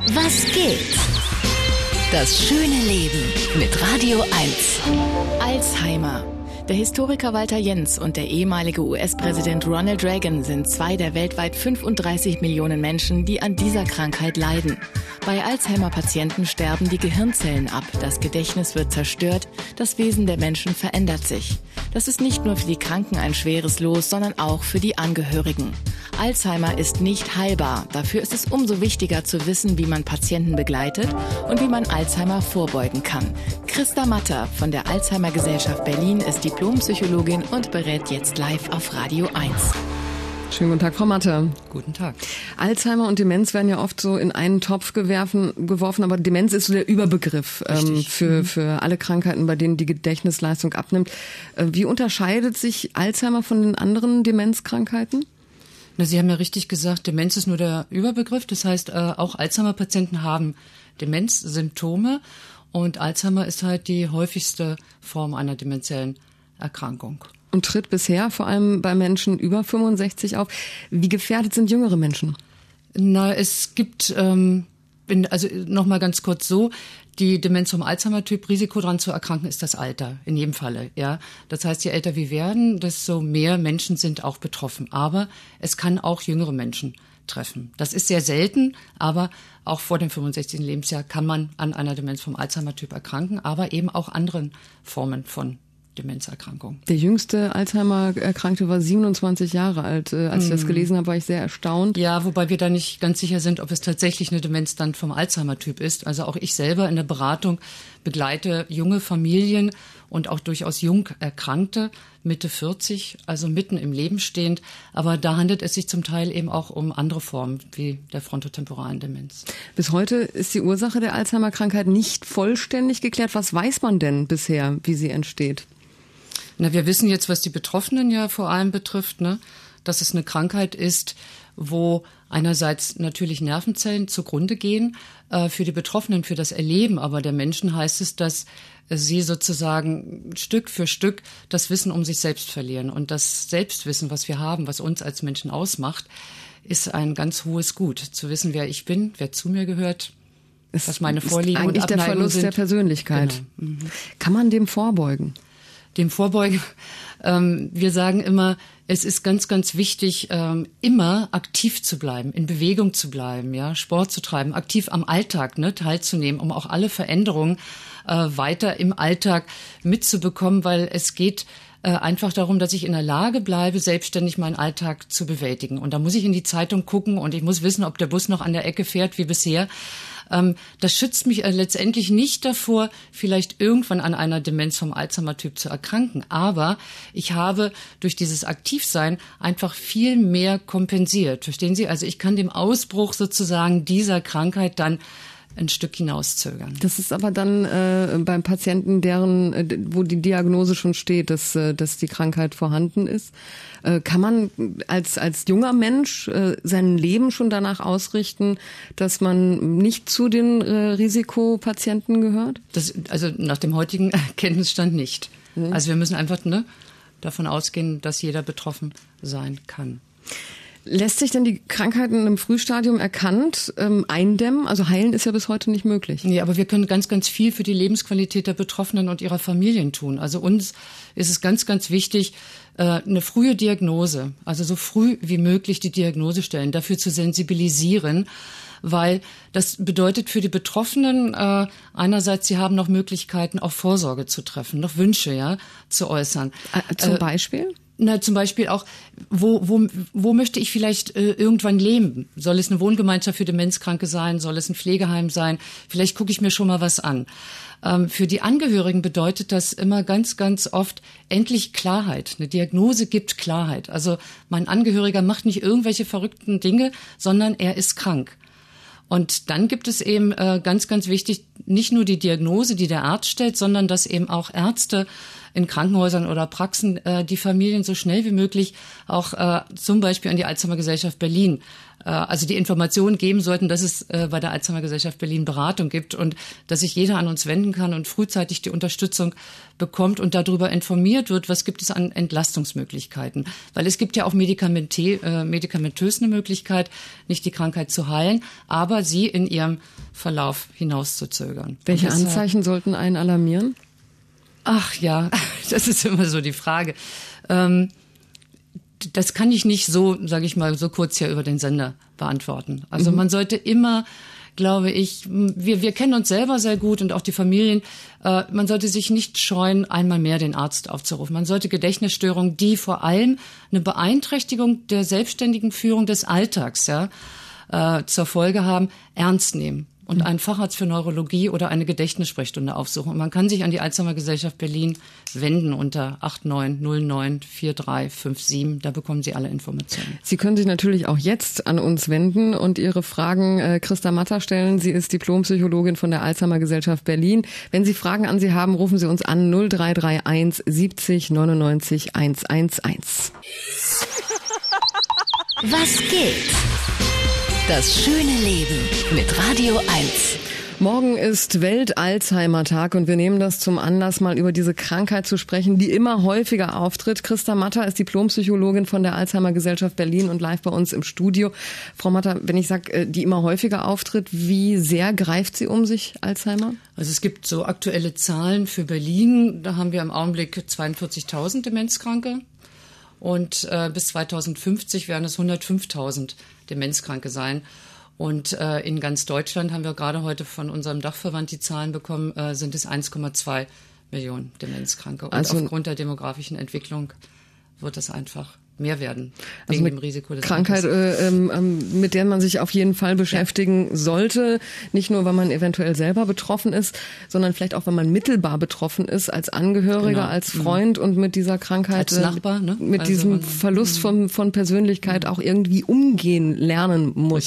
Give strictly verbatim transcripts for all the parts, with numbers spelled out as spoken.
Was geht? Das schöne Leben mit Radio eins. Alzheimer. Der Historiker Walter Jentz und der ehemalige U S-Präsident Ronald Reagan sind zwei der weltweit fünfunddreißig Millionen Menschen, die an dieser Krankheit leiden. Bei Alzheimer-Patienten sterben die Gehirnzellen ab, das Gedächtnis wird zerstört, das Wesen der Menschen verändert sich. Das ist nicht nur für die Kranken ein schweres Los, sondern auch für die Angehörigen. Alzheimer ist nicht heilbar. Dafür ist es umso wichtiger zu wissen, wie man Patienten begleitet und wie man Alzheimer vorbeugen kann. Christa Matter von der Alzheimer-Gesellschaft Berlin ist Diplompsychologin und berät jetzt live auf Radio eins. Schönen guten Tag, Frau Matter. Guten Tag. Alzheimer und Demenz werden ja oft so in einen Topf gewerfen, geworfen, aber Demenz ist so der Überbegriff ähm, für, mhm. für alle Krankheiten, bei denen die Gedächtnisleistung abnimmt. Äh, wie unterscheidet sich Alzheimer von den anderen Demenzkrankheiten? Na, Sie haben ja richtig gesagt, Demenz ist nur der Überbegriff. Das heißt, äh, auch Alzheimer-Patienten haben Demenzsymptome und Alzheimer ist halt die häufigste Form einer demenziellen Erkrankung. Und tritt bisher vor allem bei Menschen über fünfundsechzig auf. Wie gefährdet sind jüngere Menschen? Na, es gibt, ähm, bin, also nochmal ganz kurz so, die Demenz vom Alzheimer-Typ, Risiko daran zu erkranken, ist das Alter, in jedem Falle. Ja, das heißt, je älter wir werden, desto mehr Menschen sind auch betroffen. Aber es kann auch jüngere Menschen treffen. Das ist sehr selten, aber auch vor dem fünfundsechzigsten Lebensjahr kann man an einer Demenz vom Alzheimer-Typ erkranken, aber eben auch anderen Formen von Demenzerkrankung. Der jüngste Alzheimer-Erkrankte war siebenundzwanzig Jahre alt. Als ich das gelesen habe, war ich sehr erstaunt. Ja, wobei wir da nicht ganz sicher sind, ob es tatsächlich eine Demenz dann vom Alzheimer-Typ ist. Also auch ich selber in der Beratung begleite junge Familien und auch durchaus jung Erkrankte, Mitte vierzig, also mitten im Leben stehend. Aber da handelt es sich zum Teil eben auch um andere Formen, wie der frontotemporalen Demenz. Bis heute ist die Ursache der Alzheimer-Krankheit nicht vollständig geklärt. Was weiß man denn bisher, wie sie entsteht? Na, wir wissen jetzt, was die Betroffenen ja vor allem betrifft, ne, dass es eine Krankheit ist, wo einerseits natürlich Nervenzellen zugrunde gehen. Äh, für die Betroffenen, für das Erleben aber der Menschen heißt es, dass sie sozusagen Stück für Stück das Wissen um sich selbst verlieren. Und das Selbstwissen, was wir haben, was uns als Menschen ausmacht, ist ein ganz hohes Gut. Zu wissen, wer ich bin, wer zu mir gehört, es was meine Vorlieben und Abneigungen sind. Eigentlich der Verlust der Persönlichkeit. Genau. Mhm. Kann man dem vorbeugen? Dem Vorbeugen. Ähm, wir sagen immer, es ist ganz, ganz wichtig, ähm, immer aktiv zu bleiben, in Bewegung zu bleiben, ja, Sport zu treiben, aktiv am Alltag, ne, teilzunehmen, um auch alle Veränderungen äh, weiter im Alltag mitzubekommen, weil es geht äh, einfach darum, dass ich in der Lage bleibe, selbstständig meinen Alltag zu bewältigen. Und da muss ich in die Zeitung gucken und ich muss wissen, ob der Bus noch an der Ecke fährt wie bisher. Das schützt mich letztendlich nicht davor, vielleicht irgendwann an einer Demenz vom Alzheimer-Typ zu erkranken. Aber ich habe durch dieses Aktivsein einfach viel mehr kompensiert. Verstehen Sie? Also ich kann dem Ausbruch sozusagen dieser Krankheit dann ein Stück hinauszögern. Das ist aber dann äh, beim Patienten, deren, äh, wo die Diagnose schon steht, dass, äh, dass die Krankheit vorhanden ist. Äh, kann man als, als junger Mensch äh, sein Leben schon danach ausrichten, dass man nicht zu den äh, Risikopatienten gehört? Das, also nach dem heutigen Kenntnisstand nicht. Mhm. Also wir müssen einfach ne, davon ausgehen, dass jeder betroffen sein kann. Lässt sich denn die Krankheiten im Frühstadium erkannt ähm, eindämmen? Also heilen ist ja bis heute nicht möglich. Nee, aber wir können ganz, ganz viel für die Lebensqualität der Betroffenen und ihrer Familien tun. Also uns ist es ganz, ganz wichtig, äh, eine frühe Diagnose, also so früh wie möglich die Diagnose stellen, dafür zu sensibilisieren, weil das bedeutet für die Betroffenen äh, einerseits, sie haben noch Möglichkeiten, auch Vorsorge zu treffen, noch Wünsche ja zu äußern. Äh, zum äh, Beispiel? Na, zum Beispiel auch, wo, wo, wo möchte ich vielleicht äh, irgendwann leben? Soll es eine Wohngemeinschaft für Demenzkranke sein? Soll es ein Pflegeheim sein? Vielleicht gucke ich mir schon mal was an. Ähm, für die Angehörigen bedeutet das immer ganz, ganz oft endlich Klarheit. Eine Diagnose gibt Klarheit. Also mein Angehöriger macht nicht irgendwelche verrückten Dinge, sondern er ist krank. Und dann gibt es eben äh, ganz, ganz wichtig, nicht nur die Diagnose, die der Arzt stellt, sondern dass eben auch Ärzte in Krankenhäusern oder Praxen äh, die Familien so schnell wie möglich auch äh, zum Beispiel an die Alzheimer-Gesellschaft Berlin, äh, also die Informationen geben sollten, dass es äh, bei der Alzheimer-Gesellschaft Berlin Beratung gibt und dass sich jeder an uns wenden kann und frühzeitig die Unterstützung bekommt und darüber informiert wird, was gibt es an Entlastungsmöglichkeiten. Weil es gibt ja auch medikamente, äh, medikamentös eine Möglichkeit, nicht die Krankheit zu heilen, aber sie in ihrem Verlauf hinauszuzögern. Welche Anzeichen sollten einen alarmieren? Ach ja, das ist immer so die Frage. Ähm, das kann ich nicht so, sage ich mal, so kurz hier über den Sender beantworten. Also mhm. man sollte immer, glaube ich, wir, wir kennen uns selber sehr gut und auch die Familien, äh, man sollte sich nicht scheuen, einmal mehr den Arzt aufzurufen. Man sollte Gedächtnisstörungen, die vor allem eine Beeinträchtigung der selbstständigen Führung des Alltags ja, äh, zur Folge haben, ernst nehmen. Und einen Facharzt für Neurologie oder eine Gedächtnissprechstunde aufsuchen. Und man kann sich an die Alzheimer-Gesellschaft Berlin wenden unter acht neun null neun vier drei fünf sieben. Da bekommen Sie alle Informationen. Sie können sich natürlich auch jetzt an uns wenden und Ihre Fragen äh, Christa Matter stellen. Sie ist Diplompsychologin von der Alzheimer-Gesellschaft Berlin. Wenn Sie Fragen an Sie haben, rufen Sie uns an null drei drei eins siebzig neunundneunzig hundertzehn. Was geht? Das schöne Leben mit Radio eins. Morgen ist Welt-Alzheimer-Tag und wir nehmen das zum Anlass, mal über diese Krankheit zu sprechen, die immer häufiger auftritt. Christa Matter ist Diplompsychologin von der Alzheimer-Gesellschaft Berlin und live bei uns im Studio. Frau Matter, wenn ich sage, die immer häufiger auftritt, wie sehr greift sie um sich, Alzheimer? Also es gibt so aktuelle Zahlen für Berlin. Da haben wir im Augenblick zweiundvierzigtausend Demenzkranke. Und äh, bis zweitausendfünfzig werden es hundertfünftausend Demenzkranke sein. Und äh, in ganz Deutschland haben wir gerade heute von unserem Dachverband die Zahlen bekommen, äh, sind es eins Komma zwei Millionen Demenzkranke. Und also aufgrund der demografischen Entwicklung wird es einfach mehr werden, wegen also dem Risiko des Krankheit, äh, ähm, mit der man sich auf jeden Fall beschäftigen ja. sollte. Nicht nur, weil man eventuell selber betroffen ist, sondern vielleicht auch, wenn man mittelbar betroffen ist, als Angehöriger, genau. als Freund mhm. und mit dieser Krankheit, als Nachbar, ne? mit also diesem man, Verlust von, von Persönlichkeit mhm. auch irgendwie umgehen lernen muss.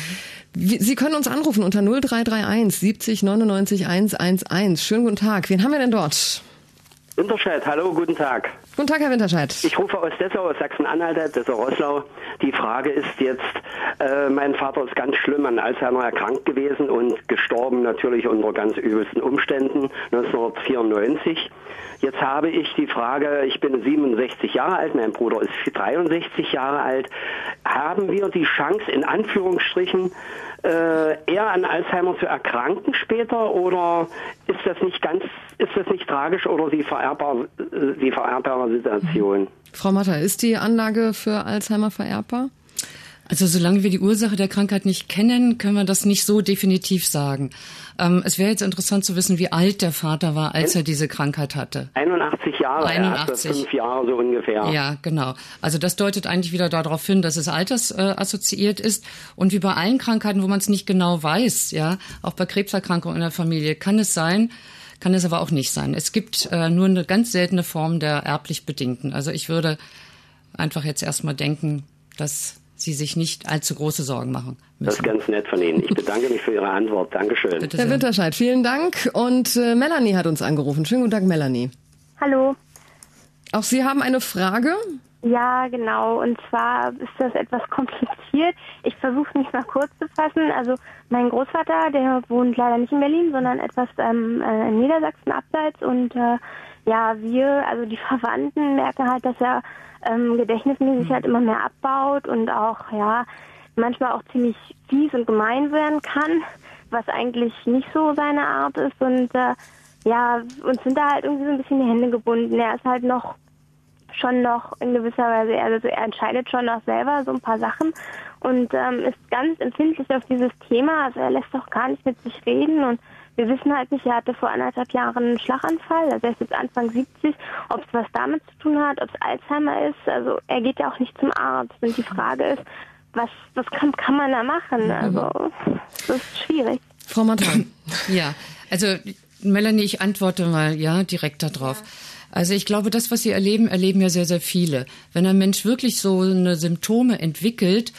Mhm. Sie können uns anrufen unter null drei drei eins siebzig neunundneunzig hundertzehn. Schönen guten Tag. Wen haben wir denn dort? Winterscheid, hallo, guten Tag. Guten Tag, Herr Winterscheid. Ich rufe aus Dessau, aus Sachsen-Anhalt, Dessau-Roßlau. Die Frage ist jetzt, äh, mein Vater ist ganz schlimm an Alzheimer erkrankt gewesen und gestorben natürlich unter ganz übelsten Umständen neunzehnhundertvierundneunzig. Jetzt habe ich die Frage, ich bin siebenundsechzig Jahre alt, mein Bruder ist dreiundsechzig Jahre alt. Haben wir die Chance, in Anführungsstrichen, äh, eher an Alzheimer zu erkranken später, oder ist das nicht ganz, ist das nicht tragisch oder die vererbbar, die vererbbare Situation? Frau Matter, ist die Anlage für Alzheimer vererbbar? Also solange wir die Ursache der Krankheit nicht kennen, können wir das nicht so definitiv sagen. Ähm, es wäre jetzt interessant zu wissen, wie alt der Vater war, als er diese Krankheit hatte. einundachtzig Jahre, einundachtzig. Er hatte fünf Jahre so ungefähr. Ja, genau. Also das deutet eigentlich wieder darauf hin, dass es altersassoziiert äh, ist. Und wie bei allen Krankheiten, wo man es nicht genau weiß, ja, auch bei Krebserkrankungen in der Familie, kann es sein, kann es aber auch nicht sein. Es gibt äh, nur eine ganz seltene Form der erblich Bedingten. Also ich würde einfach jetzt erstmal denken, dass Sie sich nicht allzu große Sorgen machen müssen. Das ist ganz nett von Ihnen. Ich bedanke mich für Ihre Antwort. Dankeschön. Bitte Herr sehr. Winterscheid, vielen Dank. Und äh, Melanie hat uns angerufen. Schönen guten Tag, Melanie. Hallo. Auch Sie haben eine Frage? Ja, genau. Und zwar ist das etwas kompliziert. Ich versuche mich mal kurz zu fassen. Also mein Großvater, der wohnt leider nicht in Berlin, sondern etwas ähm, in Niedersachsen abseits. Und äh, ja, wir, also die Verwandten, merken halt, dass er ähm, gedächtnismäßig halt immer mehr abbaut und auch, ja, manchmal auch ziemlich fies und gemein werden kann, was eigentlich nicht so seine Art ist. Und äh, ja, uns sind da halt irgendwie so ein bisschen die Hände gebunden. Er ist halt noch schon noch in gewisser Weise, also er entscheidet schon noch selber so ein paar Sachen und ähm, ist ganz empfindlich auf dieses Thema. Also er lässt auch gar nicht mit sich reden und wir wissen halt nicht, er hatte vor anderthalb Jahren einen Schlaganfall, also er ist jetzt Anfang siebzig, ob es was damit zu tun hat, ob es Alzheimer ist. Also er geht ja auch nicht zum Arzt und die Frage ist, was, was kann, kann man da machen? Also das ist schwierig. Frau Matter. Ja, also Melanie, ich antworte mal ja direkt darauf. Ja. Also ich glaube, das, was Sie erleben, erleben ja sehr, sehr viele. Wenn ein Mensch wirklich so eine Symptome entwickelt,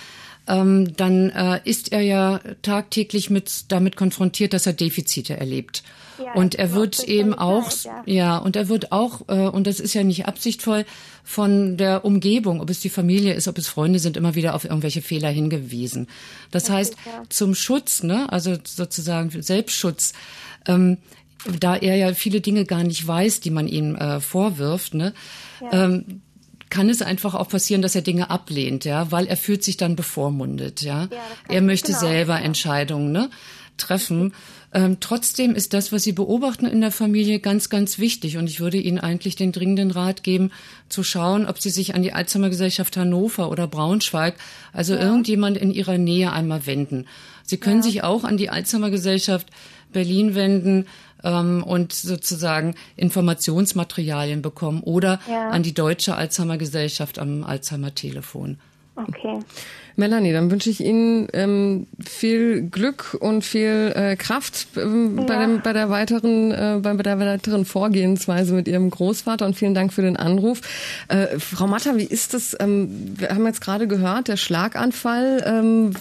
ähm, dann äh, ist er ja tagtäglich mit damit konfrontiert, dass er Defizite erlebt. Ja, und er wird eben auch, Zeit, ja. ja, und er wird auch, äh, und das ist ja nicht absichtvoll, von der Umgebung, ob es die Familie ist, ob es Freunde sind, immer wieder auf irgendwelche Fehler hingewiesen. Das Okay, heißt, ja. zum Schutz, ne, also sozusagen Selbstschutz, ähm, da er ja viele Dinge gar nicht weiß, die man ihm äh, vorwirft, ne, Ja. ähm, kann es einfach auch passieren, dass er Dinge ablehnt, ja, weil er fühlt sich dann bevormundet, ja. Ja, das kann Er ich- möchte genau, selber ja. Entscheidungen, ne, treffen. Ähm, trotzdem ist das, was Sie beobachten in der Familie, ganz, ganz wichtig. Und ich würde Ihnen eigentlich den dringenden Rat geben, zu schauen, ob Sie sich an die Alzheimer-Gesellschaft Hannover oder Braunschweig, also irgendjemand in Ihrer Nähe einmal wenden. Sie können Ja. sich auch an die Alzheimer-Gesellschaft Berlin wenden ähm, und sozusagen Informationsmaterialien bekommen oder Ja. an die Deutsche Alzheimer-Gesellschaft am Alzheimer-Telefon. Okay. Melanie, dann wünsche ich Ihnen ähm, viel Glück und viel äh, Kraft ähm, bei, Ja. dem, bei der weiteren äh, bei der weiteren Vorgehensweise mit Ihrem Großvater und vielen Dank für den Anruf. Äh, Frau Matter, wie ist das? Ähm, wir haben jetzt gerade gehört, der Schlaganfall ähm,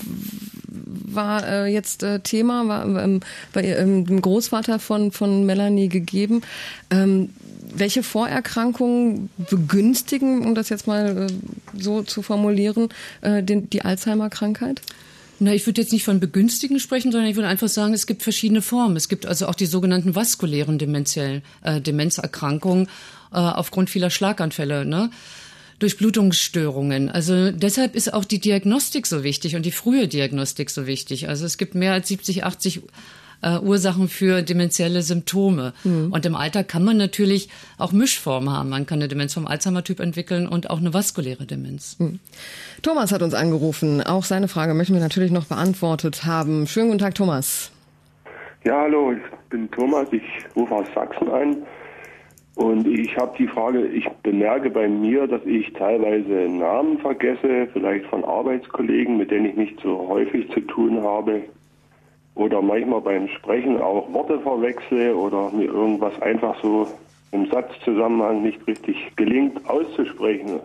war äh, jetzt äh, Thema, war ähm, bei ähm, dem Großvater von von Melanie gegeben. Ähm, welche Vorerkrankungen begünstigen, um das jetzt mal äh, so zu formulieren, äh, den, die Alzheimer-Krankheit? Na, ich würde jetzt nicht von Begünstigen sprechen, sondern ich würde einfach sagen, es gibt verschiedene Formen. Es gibt also auch die sogenannten vaskulären demenziellen äh, Demenzerkrankungen äh, aufgrund vieler Schlaganfälle, ne? Durchblutungsstörungen. Also deshalb ist auch die Diagnostik so wichtig und die frühe Diagnostik so wichtig. Also es gibt mehr als siebzig, achtzig äh, Ursachen für demenzielle Symptome. Mhm. Und im Alter kann man natürlich auch Mischformen haben. Man kann eine Demenz vom Alzheimer-Typ entwickeln und auch eine vaskuläre Demenz. Mhm. Thomas hat uns angerufen. Auch seine Frage möchten wir natürlich noch beantwortet haben. Schönen guten Tag, Thomas. Ja, hallo, ich bin Thomas. Ich rufe aus Sachsen an. Und ich habe die Frage, ich bemerke bei mir, dass ich teilweise Namen vergesse, vielleicht von Arbeitskollegen, mit denen ich nicht so häufig zu tun habe. Oder manchmal beim Sprechen auch Worte verwechsle oder mir irgendwas einfach so im Satzzusammenhang nicht richtig gelingt auszusprechen.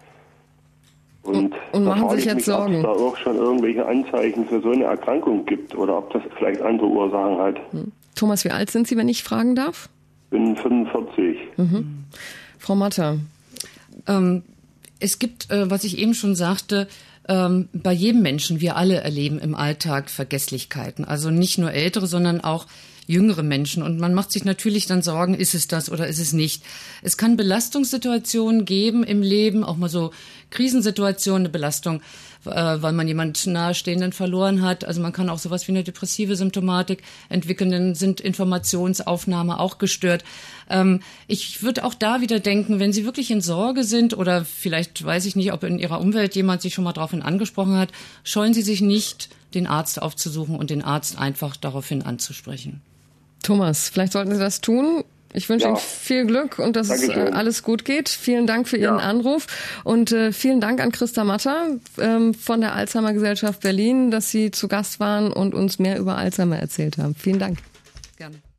Und, und machen da frage sich ich jetzt mich, Sorgen. ob es da auch schon irgendwelche Anzeichen für so eine Erkrankung gibt oder ob das vielleicht andere Ursachen hat. Thomas, wie alt sind Sie, wenn ich fragen darf? Ich bin fünfundvierzig. Mhm. Frau Matter. Ähm, es gibt, äh, was ich eben schon sagte, ähm, bei jedem Menschen, wir alle erleben im Alltag Vergesslichkeiten. Also nicht nur ältere, sondern auch jüngere Menschen. Und man macht sich natürlich dann Sorgen, ist es das oder ist es nicht. Es kann Belastungssituationen geben im Leben, auch mal so Krisensituationen, eine Belastung, äh, weil man jemand Nahestehenden verloren hat. Also man kann auch sowas wie eine depressive Symptomatik entwickeln, dann sind Informationsaufnahme auch gestört. Ähm, ich würde auch da wieder denken, wenn Sie wirklich in Sorge sind oder vielleicht weiß ich nicht, ob in Ihrer Umwelt jemand sich schon mal daraufhin angesprochen hat, scheuen Sie sich nicht, den Arzt aufzusuchen und den Arzt einfach daraufhin anzusprechen. Thomas, vielleicht sollten Sie das tun. Ich wünsche Ja. Ihnen viel Glück und dass Dankeschön. es äh, alles gut geht. Vielen Dank für Ihren Ja. Anruf und äh, vielen Dank an Christa Matter ähm, von der Alzheimer Gesellschaft Berlin, dass Sie zu Gast waren und uns mehr über Alzheimer erzählt haben. Vielen Dank. Gerne.